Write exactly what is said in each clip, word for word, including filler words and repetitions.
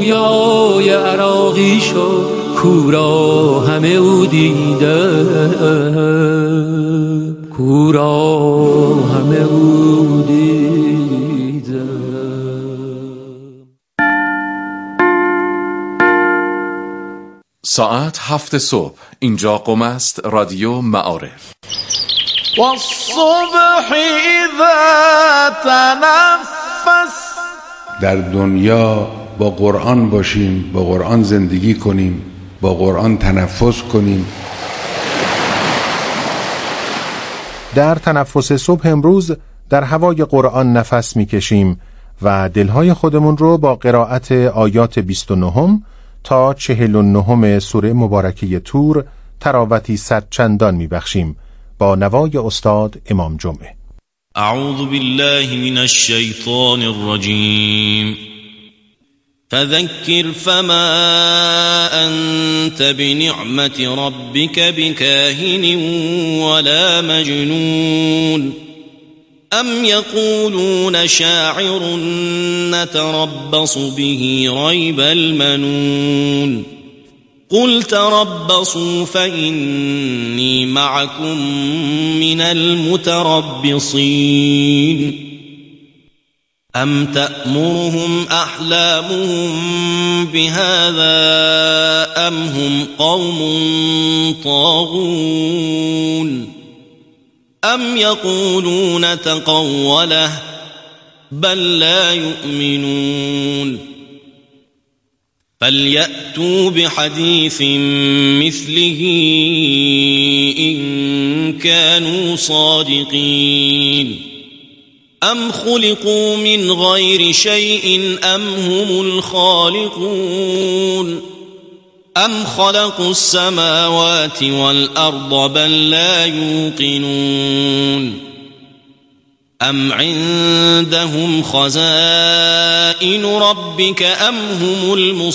رویای عراقی شو کورا همه او دیده، کورا همه او دیده. ساعت هفت صبح، اینجا قم است، رادیو معارف. والصبح اذا تنفس. در دنیا با قرآن باشیم، با قرآن زندگی کنیم، با قرآن تنفس کنیم. در تنفس صبح امروز در هوای قرآن نفس میکشیم و دلهای خودمون رو با قرائت آیات بیست و نه تا چهل و نه سوره مبارکه طور تراوتی صد چندان میبخشیم با نوای استاد امام جمعه. اعوذ بالله من الشیطان الرجیم. فذكر فما أنت بنعمة ربك بكاهن ولا مجنون أم يقولون شاعر نتربص به ريب المنون قل تربصوا فإني معكم من المتربصين أم تأمرهم أحلامهم بهذا أم هم قوم طاغون أم يقولون تقوله بل لا يؤمنون فليأتوا بحديث مثله إن كانوا صادقين أم خلقوا من غير شيء أم هم الخالقون أم خلقوا السماوات والأرض بل لا يوقنون أم عندهم خزائن ربك أم هم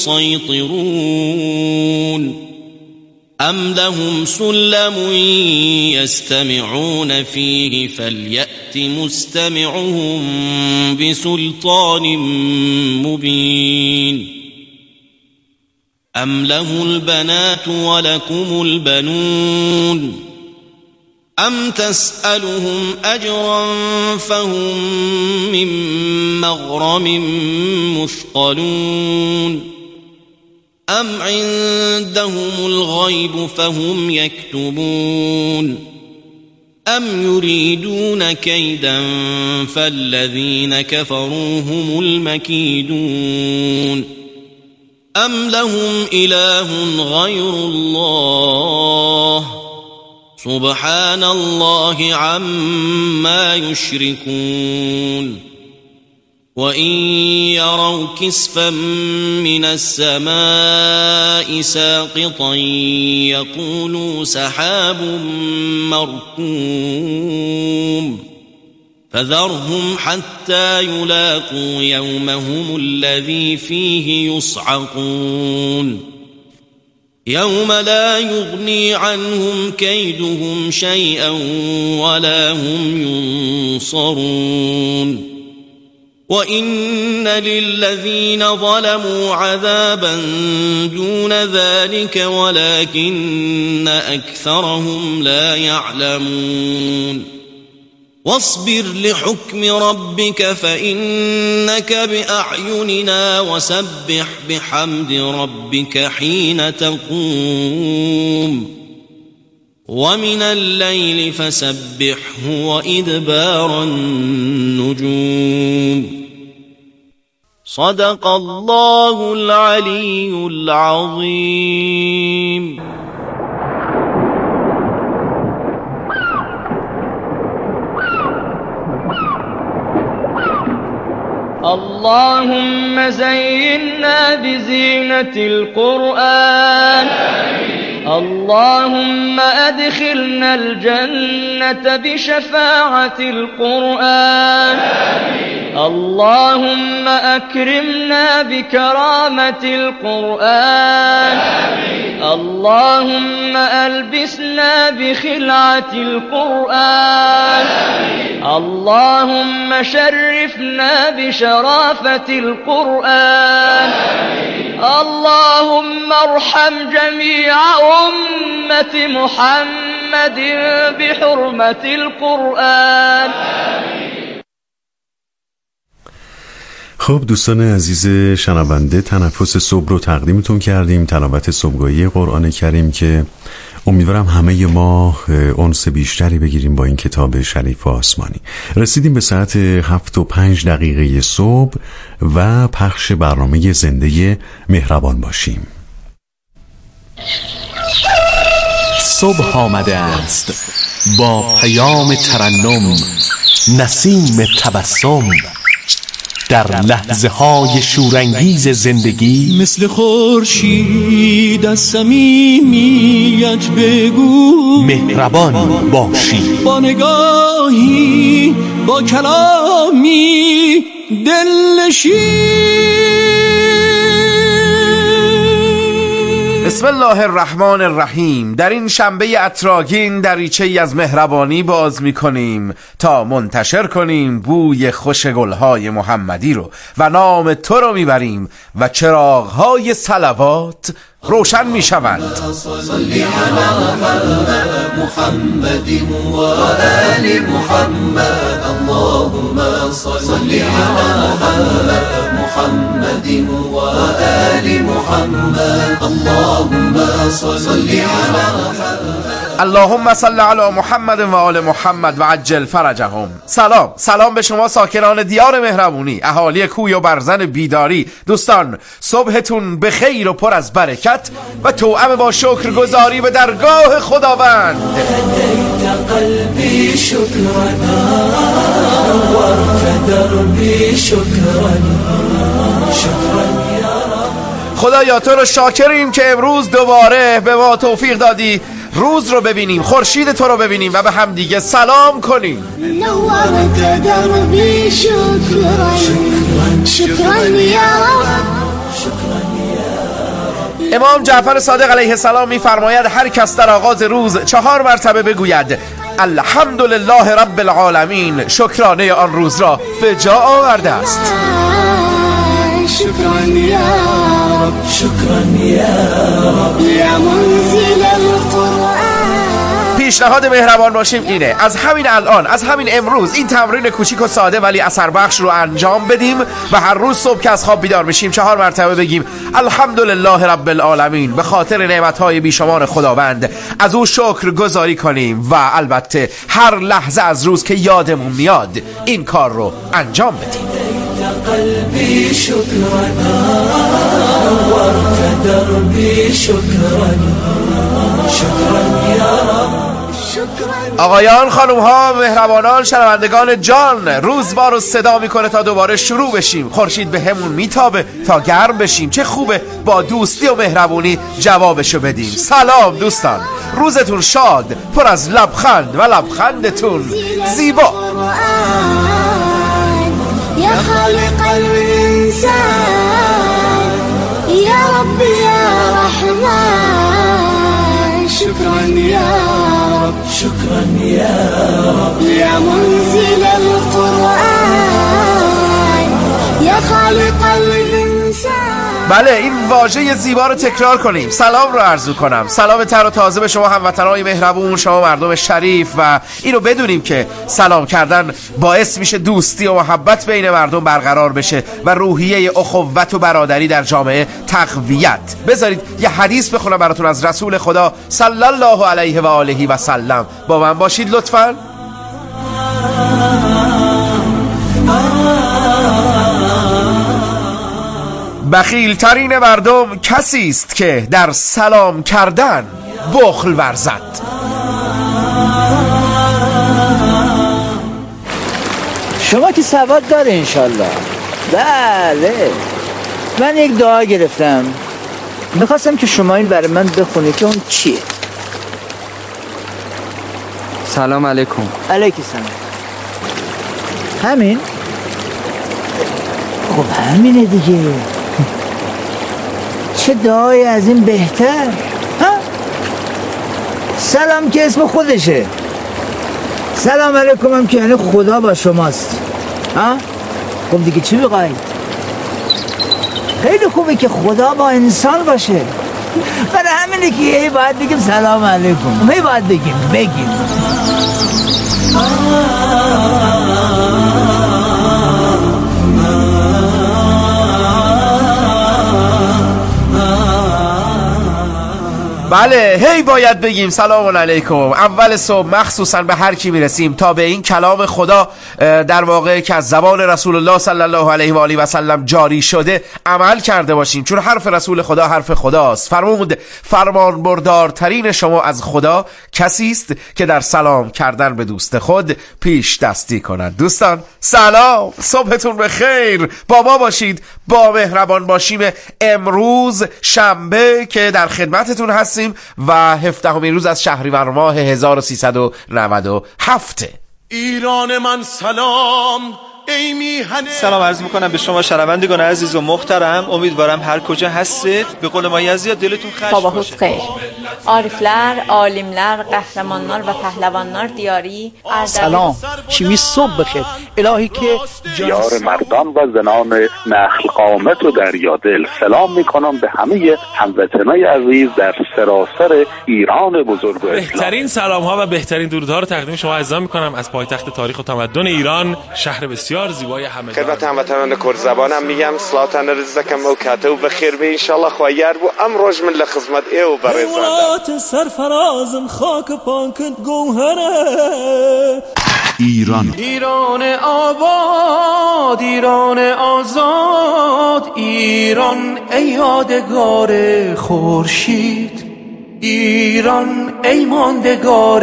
المسيطرون أم لهم سلم يستمعون فيه فليأت مستمعهم بسلطان مبين أم له البنات ولكم البنون أم تسألهم أجرا فهم من مغرم مثقلون أم عندهم الغيب فهم يكتبون أم يريدون كيدا فالذين كفروا هم المكيدون أم لهم إله غير الله سبحان الله عما يشركون وإن يروا كسفا من السماء ساقطا يقولوا سحاب مركوم فذرهم حتى يلاقوا يومهم الذي فيه يصعقون يوم لا يغني عنهم كيدهم شيئا ولا هم ينصرون وإن للذين ظلموا عذابا دون ذلك ولكن أكثرهم لا يعلمون واصبر لحكم ربك فإنك بأعيننا وسبح بحمد ربك حين تقوم ومن الليل فسبحه وإدبار النجوم صدق الله العلي العظيم. اللهم زينا بزينة القرآن. اللهم أدخلنا الجنة بشفاعة القرآن. اللهم أكرمنا بكرامة القرآن. اللهم ألبسنا بخلعة القرآن. اللهم شرفنا بشرافة القرآن. اللهم ارحم جميع أمة محمد بحرمة القرآن. خب دوستان عزیز شنونده، تنفس صبح رو تقدیمتون کردیم، تلاوت صبحگاهی قرآن کریم که امیدوارم همه ما انس بیشتری بگیریم با این کتاب شریف و آسمانی. رسیدیم به ساعت هفت و پنج دقیقه صبح و پخش برنامه زنده مهربان باشیم. صبح آمده است با پیام ترنم، نسیم تبسم، در لحظه های شورانگیز زندگی مثل خورشید از صمیمیت بگو مهربان باشی، با نگاهی با کلامی دلنشین. بسم الله الرحمن الرحیم. در این شنبه اتراگین دریچه‌ای از مهربانی باز می‌کنیم تا منتشر کنیم بوی خوش گل‌های محمدی رو و نام تو رو میبریم و چراغ‌های صلوات روشن میشوند. صلی علی محمد و آل محمد، اللهم صلی علی محمد و آل محمد، اللهم صلی علی اللهم صل علی محمد و آل محمد و عجل فرجهم. سلام سلام به شما ساکنان دیار مهربونی، اهالی کوی و برزن بیداری. دوستان صبحتون به خیر و پر از برکت و توأم با شکرگزاری به درگاه خداوند. قلبی شکرانه نورت دربی شکرانه شکرانه. خدایا تو رو شاکریم که امروز دوباره به ما توفیق دادی روز رو ببینیم، خورشید تو رو ببینیم و به هم دیگه سلام کنیم. نورت دربی شکرانه شکرانه یا رب. امام جعفر صادق علیه السلام می‌فرماید هر کس در آغاز روز چهار مرتبه بگوید الحمدلله رب العالمین، شکرانه آن روز را به جا آورده است. شکران یا رب، شکران یا رب، یا منزل القرآن. پیشنهاد مهربان باشیم اینه از همین الان، از همین امروز این تمرین کوچیک و ساده ولی اثر بخش رو انجام بدیم و هر روز صبح که از خواب بیدار میشیم چهار مرتبه بگیم الحمدلله رب العالمین، به خاطر نعمتهای بیشمار خداوند از او شکر گزاری کنیم و البته هر لحظه از روز که یادمون میاد این کار رو انجام بدیم. قلبی شکرانه نورت دربی شکرانه شکرانه یا رب. آقایان، خانوم ها، مهربانان، شنوندگان جان، روز ما رو صدا میکنه تا دوباره شروع بشیم. خورشید به همون میتابه تا گرم بشیم. چه خوبه با دوستی و مهربونی جوابشو بدیم. سلام دوستان، روزتون شاد، پر از لبخند و لبخندتون زیبا. یا خالق الانسان، یا رب یا رحمان، شکران یا رب، شکران یا رب، یا منزل القرآن، یا خالق الانسان. بله، این واژه زیبا رو تکرار کنیم. سلام رو عرض کنم، سلام تر و تازه به شما هموطنان مهربون، شما مردم شریف، و اینو بدونیم که سلام کردن باعث میشه دوستی و محبت بین مردم برقرار بشه و روحیه اخوت و برادری در جامعه تقویت. بذارید یه حدیث بخونم براتون از رسول خدا صلی الله علیه و آله و سلم. با من باشید لطفاً. بخیل ترین مردم کسی است که در سلام کردن بخل ورزد. شما که سواد داره انشالله. بله، من یک دعا گرفتم، میخواستم که شما این برای من بخونید که اون چیه. سلام علیکم. علیکی سلام. همین؟ خب همینه دیگه. چه دعای از این بهتر؟ ها؟ سلام که اسم خودشه، سلام علیکم هم که یعنی خدا با شماست. ها؟ خب دیگه چی بقایی؟ خیلی خوبه که خدا با انسان باشه. برای همینه که هی باید بگیم سلام علیکم، هی باید بگیم بگیم بله، هی باید بگیم سلام علیکم. اول صبح مخصوصا به هر کی میرسیم تا به این کلام خدا در واقع که از زبان رسول الله صلی الله علیه و آله و سلم جاری شده عمل کرده باشیم، چون حرف رسول خدا حرف خداست. فرمود فرمان بردارترین شما از خدا کسی است که در سلام کردن به دوست خود پیش دستی کند. دوستان سلام، صبحتون بخیر، با ما باشید، با مهربان باشیم. امروز شنبه که در خدمتتون هستیم و هفدهمین روز از شهریور ماه هزار و سیصد و نود و هفت. ایران من سلام، ای میهن. سلام عرض میکنم به شما شنوندگان عزیز و محترم. امیدوارم هر کجا هستید به قول ما یزید دلتون خوش باشه. Xeyr. Ariflər, alimlər, qəhrəmanlar və pəhləvanlar diyarı سلام، شیمی صبح بخیر. الهی که دیار مردان و زنان نخل قامت و دریادل، سلام میکنم به همه هموطنای عزیز در سراسر ایران بزرگ و اسلام. بهترین سلام ها و بهترین درودها رو تقدیم شما عزیزان میکنم از پایتخت تاریخ و تمدن ایران، شهر بسیار زیبای همدان. خدمت هموطنان کرد زبانم میگم سلامتان رزقکم و کاته و بخیر به انشالله خواهر بو امروز من لخدمت ایو برزنده سرفرازم خاک پاکت گوهره. ایران ایران آباد، ایران آزاد، ایران ای یادگار خورشید، ایران ای ماندگار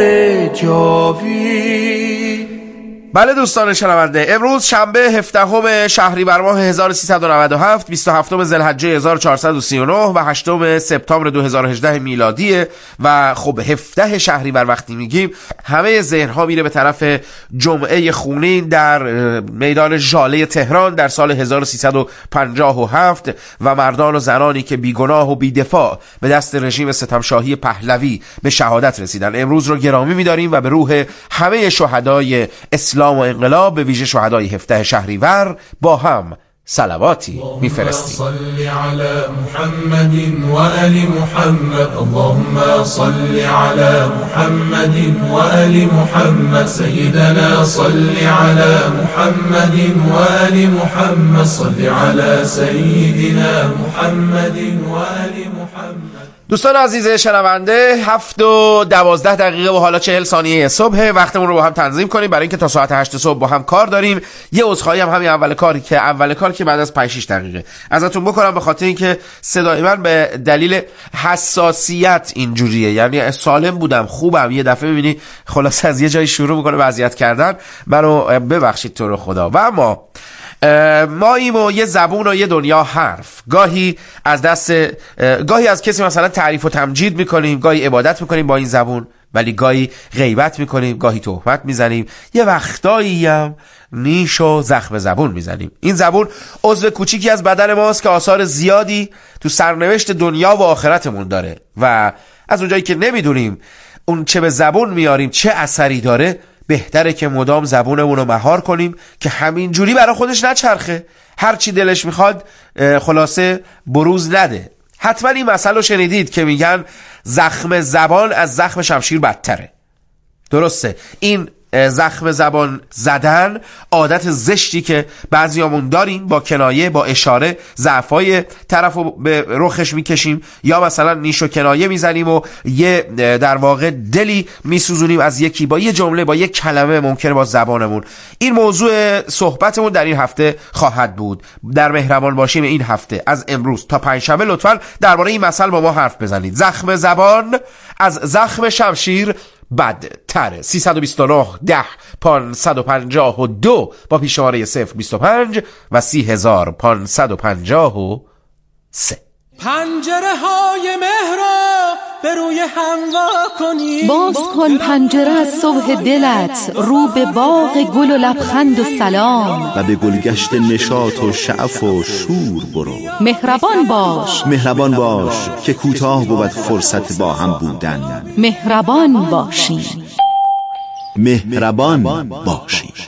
جاوید. بله دوستان شنونده، امروز شنبه هفدهم شهریور ماه هزار و سیصد و نود و هفت، بیست و هفتم ذوالحجه هزار و چهارصد و سی و نه و هشتم سپتامبر دو هزار و هجده میلادیه. و خب هفده شهریور وقتی میگیم همه ذهن‌ها میره به طرف جمعه خونین در میدان ژاله تهران در سال هزار و سیصد و پنجاه و هفت و مردان و زنانی که بیگناه و بیدفاع به دست رژیم ستمشاهی پهلوی به شهادت رسیدن. امروز رو گرامی می‌داریم و به روح همه شهدای اسلام و انقلاب، به ویژه شهدای هفده شهریور، با هم صلواتی میفرستیم. صل علی محمد و آل محمد، اللهم صل علی محمد و آل محمد، سیدنا صل علی محمد و آل محمد، صل علی سیدنا محمد و آل محمد. دوستان عزیز شنونده، هفت و دوازده دقیقه و حالا چهل ثانیه صبح، وقتمون رو با هم تنظیم کنیم برای اینکه تا ساعت هشت صبح با هم کار داریم. یه عذرخواهی هم همین اول کاری که اول کار که بعد از پنج شش دقیقه ازتون بکنم، به خاطر اینکه صدای من به دلیل حساسیت اینجوریه، یعنی سالم بودم خوبم، یه دفعه میبینی خلاص از یه جایی شروع میکنه به اذیت کردن. منو ببخشید تو رو خدا. و اما ما ایم و یه زبون و یه دنیا حرف، گاهی از دست گاهی از کسی مثلا تعریف و تمجید میکنیم، گاهی عبادت میکنیم با این زبون، ولی گاهی غیبت میکنیم، گاهی تهمت میزنیم، یه وقتایی هم نیش و زخم زبون میزنیم. این زبون عضو کوچیکی از بدن ماست که آثار زیادی تو سرنوشت دنیا و آخرتمون داره و از اونجایی که نمیدونیم اون چه به زبون میاریم چه اثری داره، بهتره که مدام زبونمون رو مهار کنیم که همین جوری برای خودش نچرخه، هر چی دلش میخواد خلاصه بروز نده. حتما این مسئله رو شنیدید که میگن زخم زبان از زخم شمشیر بدتره. درسته، این زخم زبان زدن عادت زشتی که بعضیامون داریم، با کنایه با اشاره ضعفای طرفو به رخش میکشیم یا مثلا نیش و کنایه میزنیم و یه در واقع دلی میسوزونیم از یکی با یه جمله با یه کلمه ممکنه با زبانمون. این موضوع صحبتمون در این هفته خواهد بود. در مهربان باشیم این هفته از امروز تا پنجشنبه لطفاً درباره این مسئله با ما حرف بزنید. زخم زبان از زخم شمشیر بدتره. سیصد و بیست و نه ده پانصد و پنجاه و دو با پیشواره صفر بیست و پنج و سی هزار پانصد و پنجاه و سه. پنجره های مهرا به روی هم وا کنی، باز کن پنجره از صبح دلت، رو به باغ گل و لبخند و سلام، و به گلگشت نشاط و شعف و شور برو. مهربان باش، مهربان باش که کوتاه بود فرصت با هم بودن. مهربان باشی، مهربان باشی.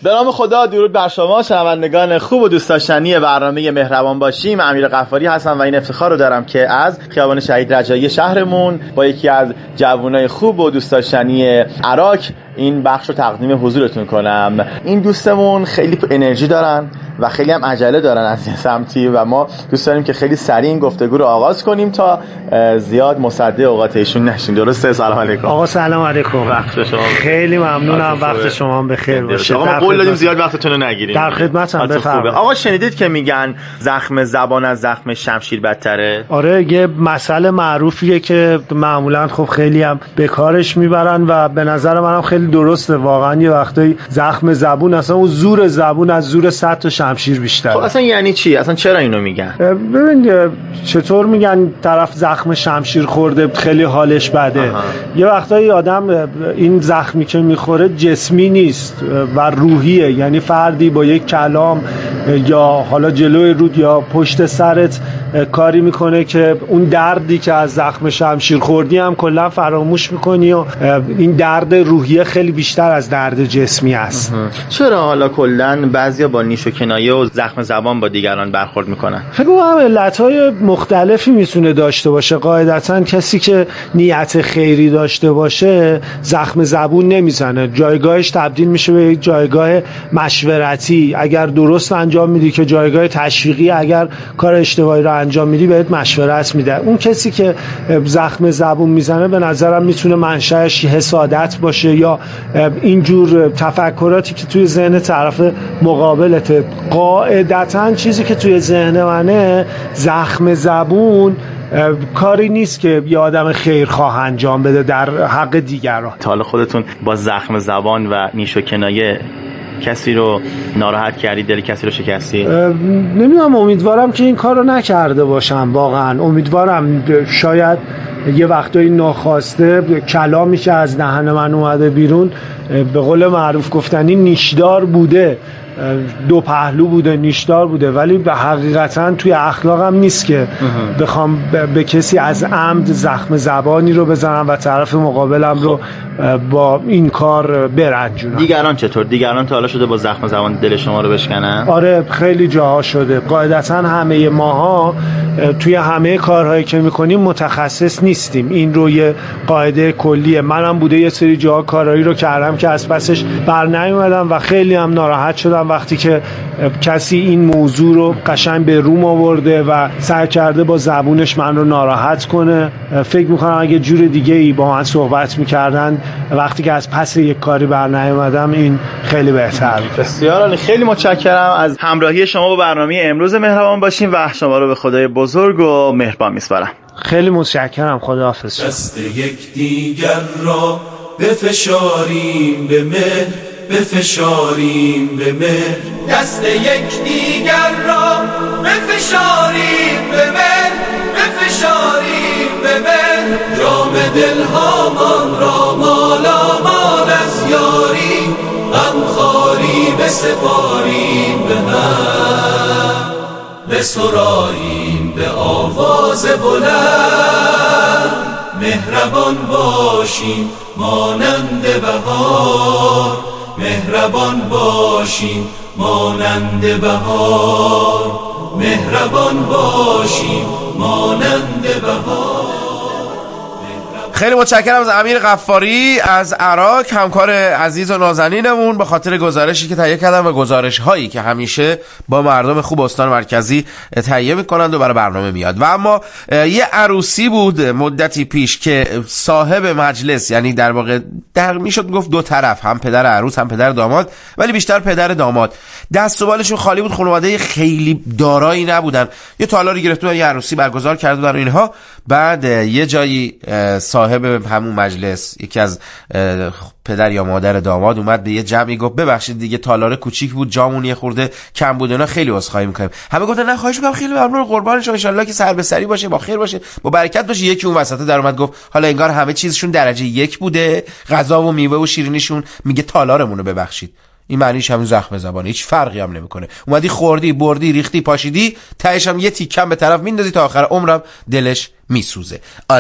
به نام خدا، درود بر شما شنوندگان خوب و دوست داشتنی برنامه مهربان باشیم. امیر غفاری هستم و این افتخار رو دارم که از خیابان شهید رجایی شهرمون با یکی از جوانای خوب و دوست داشتنی عراق این بخش رو تقدیم حضورتون کنم. این دوستمون خیلی انرژی دارن و خیلی هم عجله دارن از این سمتی و ما دوست داریم که خیلی سریع این گفتگو رو آغاز کنیم تا زیاد مصدع اوقات ایشون نشین. درسته؟ سلام علیکم. آقا سلام علیکم. وقت شما خیلی ممنونم. وقت شما بخیر باشه. آقا ما قول دادیم زیاد وقتتون رو نگیریم. در خدمتم، بفرمایید. آقا شنیدید که میگن زخم زبان از زخم شمشیر بدتره؟ آره، یه مسئله معروفیه که معمولا خب خیلی هم به کارش میبرن و به نظر منم خیلی درسته. واقعا یه وقتایی زخم زبون، اصلا اون زور زبون از زور صد تا شمشیر بیشتره. خب اصلا یعنی چی؟ اصلا چرا اینو میگن؟ ببین چطور میگن طرف زخم شمشیر خورده خیلی حالش بده. آها. یه وقتایی آدم این زخمی که میخوره جسمی نیست و روحیه، یعنی فردی با یک کلام یا حالا جلوی رود یا پشت سرت کاری میکنه که اون دردی که از زخم شمشیر خوردی هم کلا فراموش میکنی و این درد روحیه خیلی بیشتر از درد جسمی است. چرا حالا کلا بعضیا با نیش و کنایه و زخم زبان با دیگران برخورد میکنن؟ فکر کنم علتهای مختلفی میتونه داشته باشه. قاعدتا کسی که نیت خیری داشته باشه زخم زبون نمیزنه، جایگاهش تبدیل میشه به یک جایگاه مشورتی. اگر درست انجام میدی که جایگاه تشویقی، اگر کار اشتباهی رو انجام میدی بهت مشورت میده. اون کسی که زخم زبون میزنه به نظرم میتونه منشأش حسادت باشه یا اینجور تفکراتی که توی ذهن طرف مقابلته. قاعدتاً چیزی که توی ذهن منه، زخم زبون کاری نیست که یه آدم خیرخواه انجام بده در حق دیگران. تا حالا خودتون با زخم زبان و نیش و کنایه کسی رو ناراحت کردی، دل کسی رو شکستی؟ نمیدونم، امیدوارم که این کار رو نکرده باشم. واقعا امیدوارم. شاید یه وقتایی ناخواسته کلامی که از دهن من اومده بیرون به قول معروف گفتنی نیشدار بوده، دو پهلو بوده، نیشدار بوده، ولی به حقیقتا توی اخلاقم نیست که بخوام به کسی از عمد زخم زبانی رو بزنم و طرف مقابلم رو با این کار برنجونم. دیگران چطور؟ دیگران تا حالا شده با زخم زبان دل شما رو بشکنن؟ آره، خیلی جاها شده. قاعدتا همه ماها توی همه کارهایی که میکنیم متخصص نیستیم. این رو یه قاعده کلیه. منم بوده یه سری جاها کارهایی رو کردم که از پسش بر نیومدم و خیلی هم ناراحت شدم وقتی که کسی این موضوع رو قشنگ به روم آورده و سعی کرده با زبونش من رو ناراحت کنه. فکر میکنم اگه جور دیگه ای با من صحبت میکردن وقتی که از پس یک کاری بر نیومدم این خیلی بهتر بود. بسیار عالی. خیلی متشکرم از همراهی شما با برنامه امروز مهربان باشیم و شما رو به خدای بزرگ و مهربان میسپارم. خیلی متشکرم. خداحافظ. دست یک دیگر را بفشاریم به مهر، بفشاریم به مهر. دست یک دیگر را بفشاریم به مهر، بفشاریم به مهر. جام دلهامان را مالا مال از یاری، غمخواری بسپاریم به هم، بسراییم به آواز بلند. مهربان باشیم مانند بهار، مهربان باشیم مانند بهار، مهربان باشیم مانند بهار. خیلی متشکرم از امیر غفاری از عراق، همکار عزیز و نازنینمون، به خاطر گزارشی که تهیه کردن و گزارش هایی که همیشه با مردم خوب استان مرکزی تهیه میکنند و برای برنامه میاد. و اما یه عروسی بود مدتی پیش که صاحب مجلس، یعنی در واقع در میشد گفت دو طرف، هم پدر عروس هم پدر داماد، ولی بیشتر پدر داماد، دست و بالشون خالی بود، خانواده خیلی دارایی نبودن، یه تالاری گرفته بودن، یه عروسی برگزار کرده بودن اینها. بعد یه جایی صاحب همون مجلس، یکی از پدر یا مادر داماد، اومد به یه جمعی گفت ببخشید دیگه تالار کوچیک بود، جامون یه خورده کم بود، اینا خیلی عذرخواهی می‌کنیم. همه گفتن نه خواهش می‌کنم، خیلی ممنون، قربان شما، ان شاءالله که سر به سری باشه، با خیر باشه، با برکت باشه. یکی اون وسط در اومد گفت حالا انگار همه چیزشون درجه یک بوده، غذا و میوه و شیرینیشون، میگه تالارمون رو ببخشید. این معنیش همون زخم زبانه، هیچ فرقی هم نمیکنه. اومدی خوردی، بردی، ریختی، پاشیدی، تهش هم یه تیکم به طرف میندازی تا آخر عمرم دلش میسوزه. آره،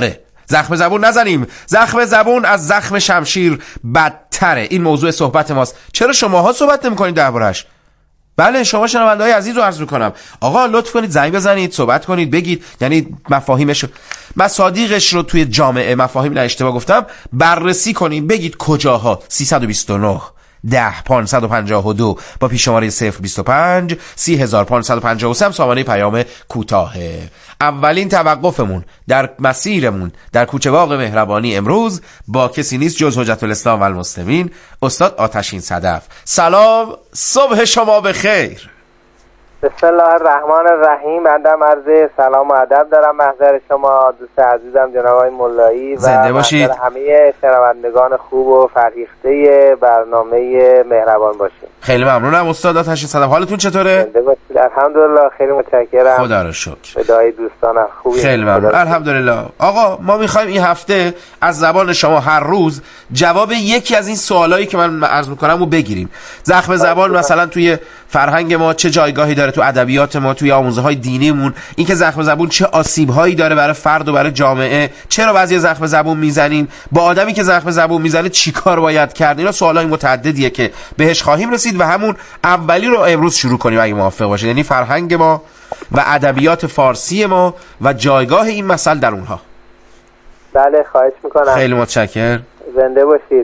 زخم زبون نزنیم. زخم زبون از زخم شمشیر بدتره. این موضوع صحبت ماست. چرا شماها صحبت نمی‌کنید دربارش؟ بله شما شنونده‌های عزیز رو عرض می‌کنم آقا لطف کنید زنگ بزنید، صحبت کنید، بگید، یعنی مفاهیمش مصادیقش رو توی جامعه، مفاهیم نه اشتباه گفتم، بررسی کنید، بگید کجاها. سیصد و بیست و نه ده پانصد و پنجاه و دو با پیش‌شماره صفر بیست و پنج سی هزار پانصد و پنجاه و سه سامانه پیام کوتاهه. اولین توقفمون در مسیرمون در کوچه باغ مهربانی امروز با کسی نیست جز حجت الاسلام و المسلمین، استاد آتشین صدف. سلام، صبح شما بخیر. بسم الله الرحمن الرحیم. بنده عرض سلام و ادب دارم محضر شما دوست عزیزم جناب آقای ملایی و زنده باشید. همه شنوندگان خوب و فرهیخته برنامه مهربان باشید. خیلی ممنونم استاد آتشین صدف. حالتون چطوره؟ زنده باشید. الحمدلله خیلی متشکرم. خدا رو شکر. ادای دوستان خوبی. خیلی ممنون. الحمدلله. آقا ما می‌خوایم این هفته از زبان شما هر روز جواب یکی از این سوالایی که من عرض می‌کنم رو بگیریم. زخم زبان مثلا توی فرهنگ ما چه جایگاهی داره، تو ادبیات ما، توی آموزه‌های دینیمون، اینکه زخم زبون چه آسیب‌هایی داره برای فرد و برای جامعه، چرا بعضی زخم زبون میزنیم، با آدمی که زخم زبون میزنه چیکار باید کرد. اینا سوالای متعددیه که بهش خواهیم رسید و همون اولی رو امروز شروع کنیم اگه موافق باشید، یعنی فرهنگ ما و ادبیات فارسی ما و جایگاه این مسئله در اونها. بله خواهش میکنم. خیلی متشکرم. زنده باشید.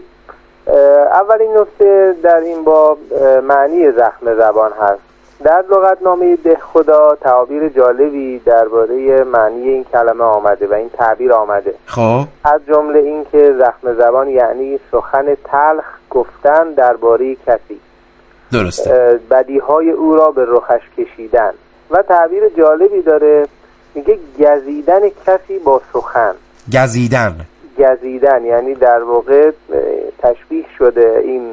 اولین نکته در این باب معنی زخم زبان هست. در لغتنامه دهخدا تعابیر جالبی درباره معنی این کلمه آمده و این تعبیر آمده. خب از جمله این که زخم زبان یعنی سخن تلخ گفتن درباره کسی، درسته، بدیهای او را به رخش کشیدن. و تعبیر جالبی داره میگه گزیدن کسی با سخن. گزیدن گزیدن یعنی در واقع تشبیه شده این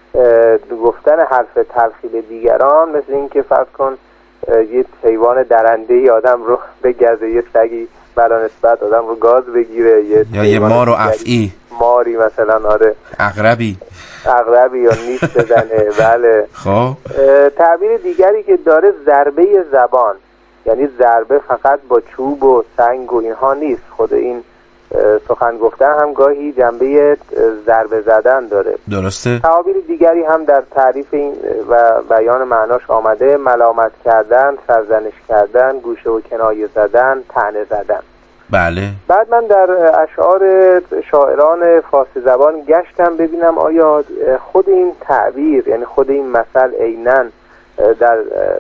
گفتن حرف تلخی به دیگران مثل این که فرض کن یه حیوان درنده‌ای آدم رو بگزه، یه سگی بلا نسبت آدم رو گاز بگیره، یه یا یه مار و افعی، ماری مثلا، آره، عقربی عقربی یا نیش بزنه. بله. خب تعبیر دیگری که داره ضربه زبان، یعنی ضربه فقط با چوب و سنگ و اینها نیست، خود این سخن گفتن هم گاهی جنبه ضربه زدن داره. درسته. تعابیر دیگری هم در تعریف این و بیان معناش آمده: ملامت کردن، سرزنش کردن، گوشه و کنایه زدن، طعنه زدن. بله. بعد من در اشعار شاعران فارسی زبان گشتم ببینم آیا خود این تعبیر، یعنی خود این مثل عیناً در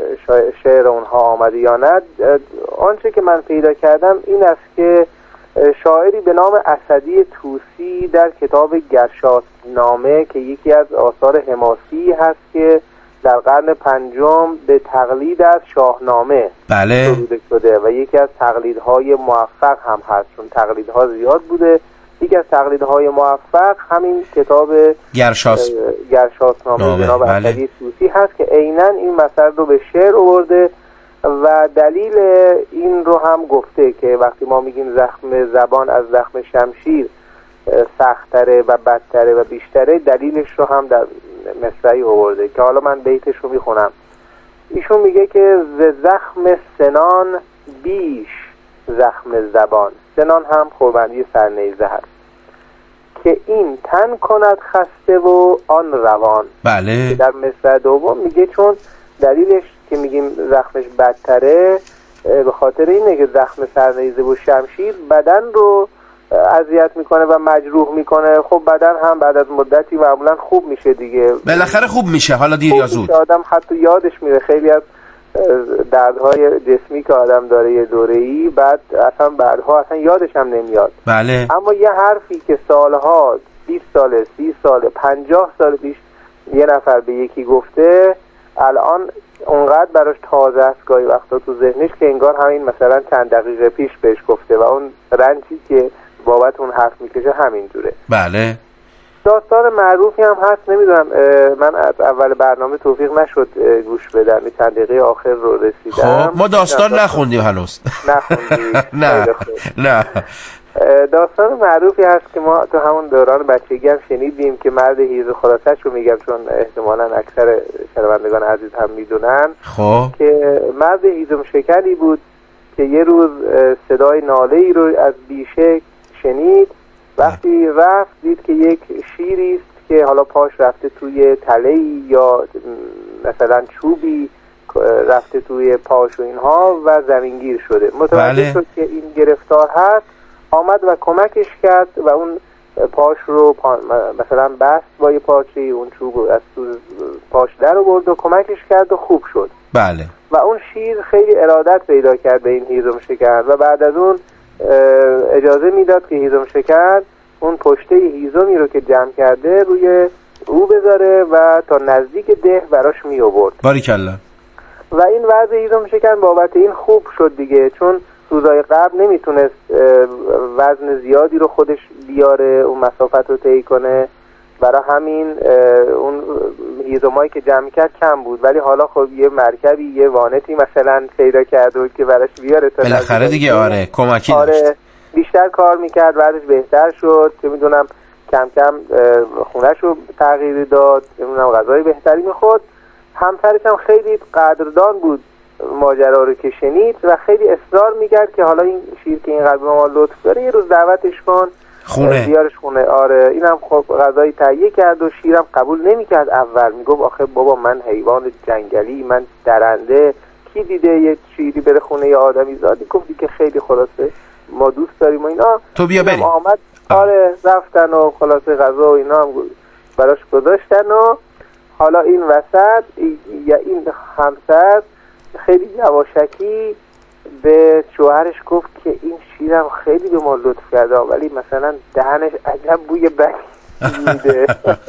شعر اونها آمده یا نه. آنچه که من پیدا کردم این است که شاعری به نام اسدی طوسی در کتاب گرشاسنامه که یکی از آثار حماسی هست که در قرن پنجم به تقلید از شاهنامه بله سروده شده و یکی از تقلیدهای موفق هم هست، چون تقلیدها زیاد بوده. یکی از تقلیدهای موفق همین کتاب گرشاس گرشاسنامه جناب بله. اسدی طوسی هست که عیناً این مثل رو به شعر آورده و دلیل این رو هم گفته که وقتی ما میگیم زخم زبان از زخم شمشیر سخت‌تره و بدتره و بیشتره، دلیلش رو هم در مصرعی آورده که حالا من بیتش رو میخونم. ایشون میگه که ز زخم سنان بیش زخم زبان، سنان هم خوربندی سرنیزه هست، که این تن کند خسته و آن روان. بله. در مصرع دوم میگه چون دلیلش که میگیم زخمش بدتره به خاطر اینه که زخم سرنیزه و شمشیر بدن رو اذیت میکنه و مجروح میکنه. خب بدن هم بعد از مدتی معمولا خوب میشه دیگه، بالاخره خوب میشه، حالا دیر یا زود. آدم حتی یادش میره خیلی از دردهای جسمی که آدم داره یه دوره‌ای، بعد اصلا بعدها اصلا یادش هم نمیاد. بله. اما یه حرفی که سالها، بیست ساله، سی ساله، پنجاه سال پیش یه نفر به یکی گفته، الان اونقدر براش تازه است گاهی وقتا تو ذهنش که انگار همین مثلا چند دقیقه پیش بهش گفته و اون رنجی که بابت اون حرف میکشه همین جوره. بله. داستان معروفی هم هست، نمیدونم من از اول برنامه توفیق نشد گوش بدم، چند دقیقه آخر رو رسیدم. خب ما داستان نخوندیم هنوز. نخوندیم. نه نه. داستان معروفی هست که ما تو همون دوران بچگی هم شنیدیم که مرد هیزم، خلاصش رو میگم چون احتمالاً اکثر شنوندگان عزیز هم میدونن. خب که مرد هیزم شکنی بود که یه روز صدای ناله‌ای رو از بیشه شنید. وقتی رفت دید که یک شیری است که حالا پاش رفته توی تله‌ای یا مثلا چوبی رفته توی پاش و اینها و زمینگیر شده. متوجه بله. شد که این گرفتار هست، آمد و کمکش کرد و اون پاش رو پا... مثلا بست با یه پارچه اون چوب از تو پاش در آورد و کمکش کرد و خوب شد. بله. و اون شیر خیلی ارادت پیدا کرد به این هیزم شکن و بعد از اون اجازه میداد که هیزم شکن اون پشته هیزمی رو که جمع کرده روی او بذاره و تا نزدیک ده براش می آورد. باریکالله. و این وضع هیزم شکن بابت این خوب شد دیگه، چون روزای قبل نمیتونست وزن زیادی رو خودش بیاره، اون مسافت رو طی کنه، برای همین اون هیزمایی که جمع کرد کم بود، ولی حالا خب یه مرکبی یه وانتی مثلا پیدا کرده بود که براش بیاره تا بالاخره دیگه. آره کمکی آره داشت. بیشتر کار میکرد، بعدش بهتر شد، چه میدونم کم کم خونش رو تغییر داد، چه میدونم غذای بهتری میخورد. همسرش هم خیلی قدردان بود ماجرا رو که شنید و خیلی اصرار میکرد که حالا این شیر که این قدر ما لطف داره یه روز دعوتش کن خونه، بیارش خونه. آره اینم خب غذایی تهیه کرد و شیرم قبول نمیکرد. اول میگفت آخه بابا من حیوان جنگلی، من درنده، کی دیده یه شیری بره خونه یه آدمی زادی؟ گفتی که خیلی خلاصه ما دوست داریم و اینا. تو بیا بریم. آمد آره رفتن و خلاصه غذا و اینا هم براش گذاشتن و حالا این وسط یا این همسر خیلی یواشکی به شوهرش گفت که این شیرم خیلی به ما لطف کرده ولی مثلا دهنش عجب بوی بدی میده.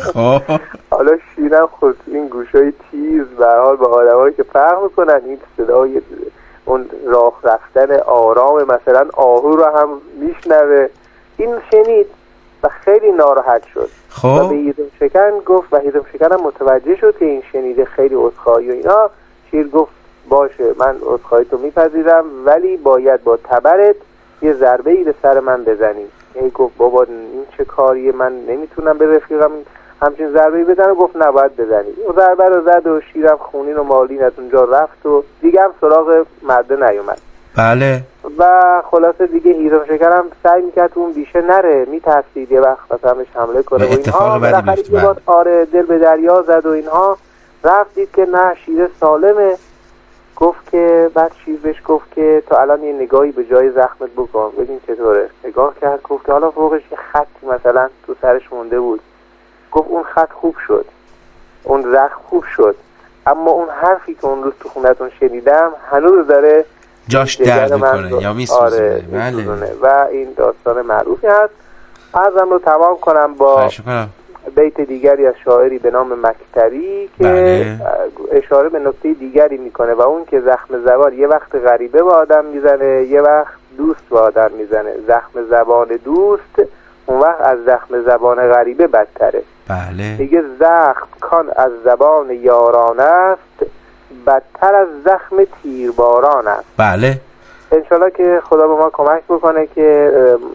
حالا شیرم خود این گوشای تیز به حال به آدمایی که فرق میکنن این صدای اون راه رفتن آرام مثلا آهو رو هم میشنوه. این شنید و خیلی ناراحت شد خب. و به هیزم شکن گفت و هیزم شکن هم متوجه شد که این شنیده خیلی عذرخواهی و اینا. شیر گفت باشه من عذرخواهی تو میپذیرم ولی باید با تبرت یه ضربه ای به سر من بزنی. ای گفت بابا این چه کاریه، من نمیتونم به رفیقم همچین ضربه ای بزنم. گفت نباید بزنی. اون ضربه رو زد و شیرم خونین و مالین از اونجا رفت و دیگه هم سراغ مرده نیومد. بله. و خلاصه دیگه هیزم شکرم سعی میکرد اون بیشه نره، میترسید یه وقت مثلا بهش حمله کنه و اینها. بالاخره که بود آره دل به دریا زد و اینها. رفت دید که نه شیر سالمه. گفت که بعد شیر بهش گفت که تا الان یه نگاهی به جای زخمت بکن ببین چطوره. نگاه کرد گفت که حالا فوقش یه خطی مثلا تو سرش مونده بود. گفت اون خط خوب شد، اون زخم خوب شد، اما اون حرفی که اون روز تو خونتون شنیدم هنوز داره جاش درد میکنه یا میسوزونه. آره بله. و این داستان معروفی هست. عرضم رو تمام کنم با بیت دیگری از شاعری به نام مکتری که بله. اشاره به نکته دیگری میکنه و اون که زخم زبان یه وقت غریبه به آدم میزنه یه وقت دوست به آدم میزنه. زخم زبان دوست اون وقت از زخم زبان غریبه بدتره. بله. دیگه زخم کان از زبان یاران است بدتر از زخم تیرباران است. بله. انشالله که خدا به ما کمک بکنه که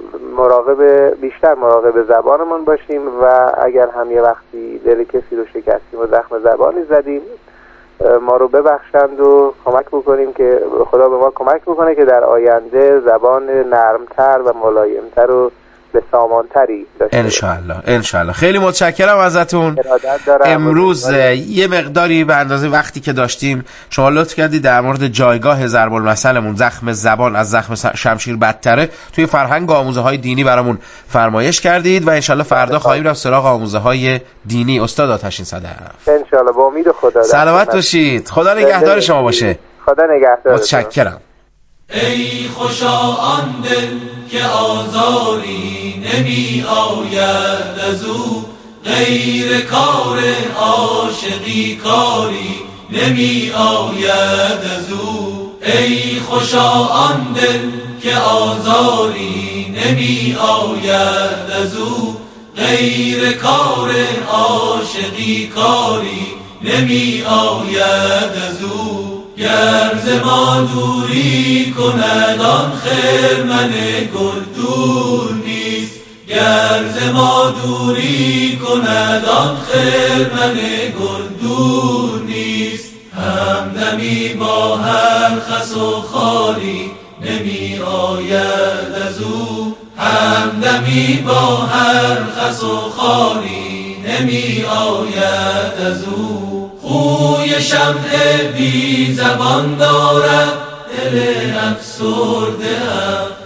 مراقب بیشتر مراقب زبانمون باشیم و اگر هم یه وقتی دل کسی رو شکستیم و زخم زبانی زدیم ما رو ببخشند و کمک بکنیم که خدا به ما کمک بکنه که در آینده زبان نرمتر و ملایمتر و به سامانتری داشته. انشالله انشالله. خیلی متشکرم ازتون. امروز یه مقداری به اندازه وقتی که داشتیم شما لطف کردید در مورد جایگاه ضرب المثلمون زخم زبان از زخم شمشیر بدتره توی فرهنگ آموزه های دینی برامون فرمایش کردید و انشالله فردا خواهیم رفت سراغ آموزه های دینی. استاد آتشین صدف انشالله با امید خدا. سلامت باشید. خدا نگهدار شما باشه. خدا نگهدار. متشکرم. ای خوشا آن دل که آزاری نمی آید از او غیر کار عاشقی کاری نمی آید از او. ای خوشا آن دل که آزاری نمی آید از او غیر کار عاشقی کاری نمی آید از او. گر ز ما دوری کند آن خرمن گل دور نیست. گر ز ما دوری کند آن خرمن گل دور نیست. همدمی با هر خس و خاری نمی آید از او، همدمی با هر خس و خاری نمی آید از او. خوی شمع بی زبان دارد دل افسرده ام،